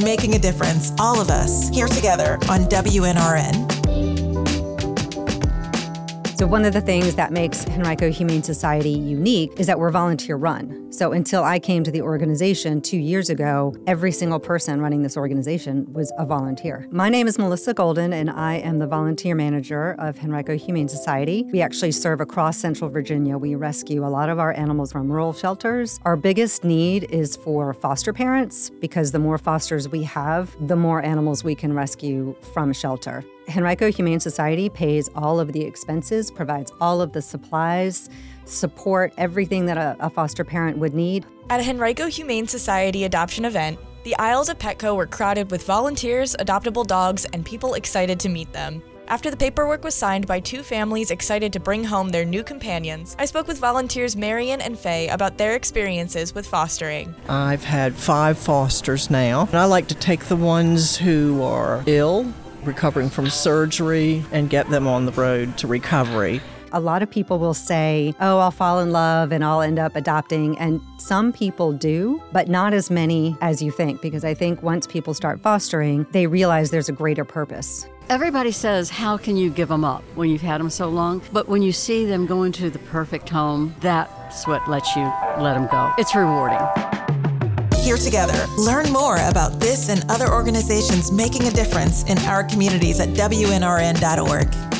making a difference, all of us, here together on WNRN. So one of the things that makes Henrico Humane Society unique is that we're volunteer run. So until I came to the organization 2 years ago, every single person running this organization was a volunteer. My name is Melissa Golden, and I am the volunteer manager of Henrico Humane Society. We actually serve across Central Virginia. We rescue a lot of our animals from rural shelters. Our biggest need is for foster parents, because the more fosters we have, the more animals we can rescue from shelter. Henrico Humane Society pays all of the expenses, provides all of the supplies, support, everything that a foster parent would need. At a Henrico Humane Society adoption event, the aisles at Petco were crowded with volunteers, adoptable dogs, and people excited to meet them. After the paperwork was signed by two families excited to bring home their new companions, I spoke with volunteers Marion and Faye about their experiences with fostering. I've had 5 fosters now, and I like to take the ones who are ill, recovering from surgery, and get them on the road to recovery. A lot of people will say, oh, I'll fall in love and I'll end up adopting. And some people do, but not as many as you think, because I think once people start fostering, they realize there's a greater purpose. Everybody says, how can you give them up when you've had them so long? But when you see them going to the perfect home, that's what lets you let them go. It's rewarding. Here together, learn more about this and other organizations making a difference in our communities at WNRN.org.